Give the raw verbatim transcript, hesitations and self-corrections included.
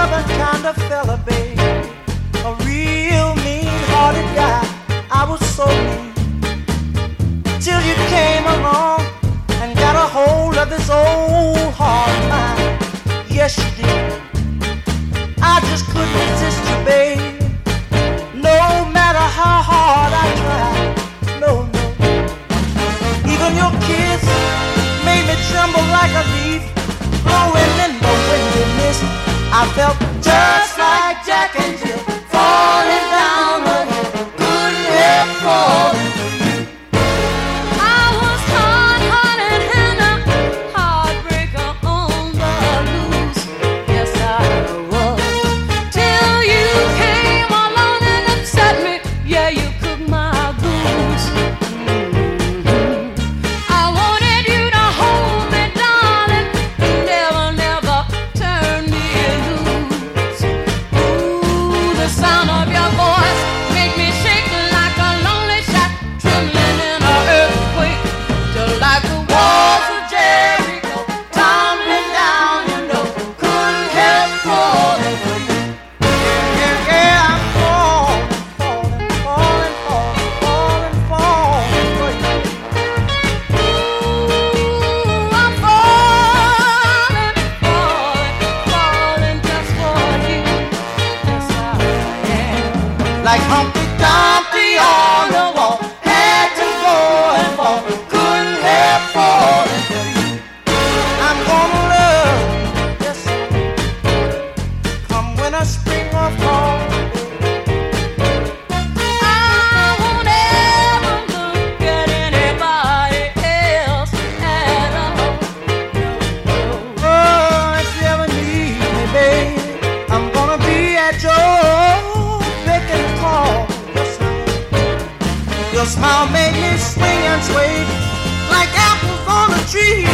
loving kind of fella, babe. A real mean-hearted guy. I was so mean till you came along and got a hold of this old heart of mine. Yes, you did. I just couldn't resist you, babe. No matter how hard I tried. No, no. Even your kiss made me tremble like a leaf blowing in the windy mist. I felt just like Jack and Jill falling down the hill. Couldn't help falling. Like Humpty Dumpty on the wall, had to go and fall, couldn't help falling for you. I'm gonna love, yes, come winter, spring or fall. I won't ever look at anybody else at all. Oh, if you ever need me, baby, I'm gonna be at your your smile made me swing and sway like apples on a tree.